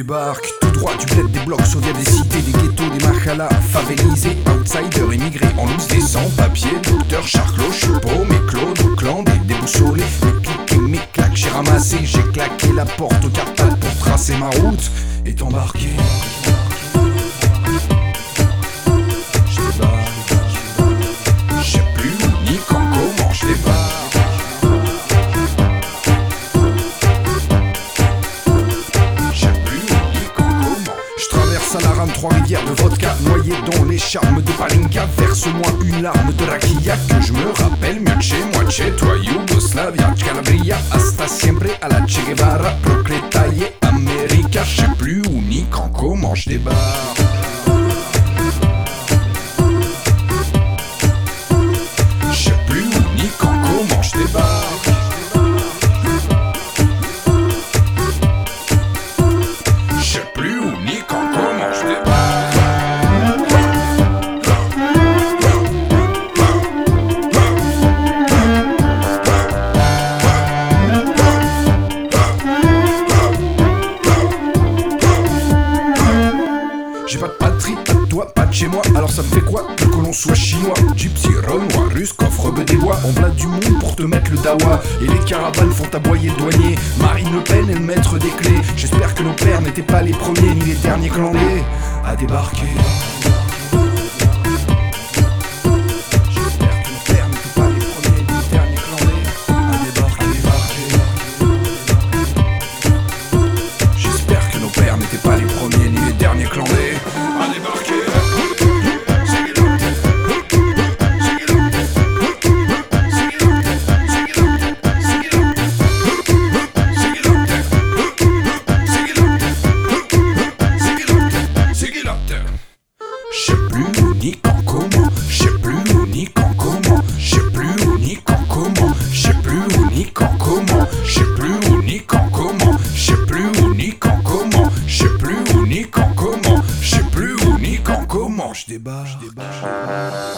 débarque tout droit du bled, des blocs soviets, des cités, des ghettos, des mahalas favelisés, outsiders, immigrés en loose, des sans-papiers, docteur Charclot, je suis paumé, Claude, clan, des déboussolés, mes clics et mes claques, j'ai ramassé, j'ai claqué la porte au cartable pour tracer ma route et t'embarquer. À la rame, 3 rivières de vodka noyées dans les charmes de Palinka. Verse-moi une larme de raquilla que je me rappelle mieux de chez moi, de chez toi, Yougoslavia, Calabria, hasta siempre à la Che Guevara, Procletaille, America. Je sais plus où ni quand, comment je débarque. Je sais plus où ni quand, comment je débarque. J'ai pas de patrie, pas de toi, pas de chez moi. Alors ça me fait quoi que l'on soit chinois, gypsy, renois, russe, coffre des bois. On blade du monde pour te mettre le dawa. Et les caravanes font aboyer le douanier. Marine Le Pen est le maître des clés. J'espère que nos pères n'étaient pas les premiers ni les derniers clandés à débarquer. J'espère que nos pères n'étaient pas les premiers ni les derniers clandés à débarquer. Je sais plus où ni quand comment, je sais plus où ni quand comment, je sais plus où ni quand comment, je sais plus où ni quand comment, je sais plus où ni quand comment, je sais plus où ni quand comment, je sais plus où ni quand comment, je sais plus où ni quand comment je débarque.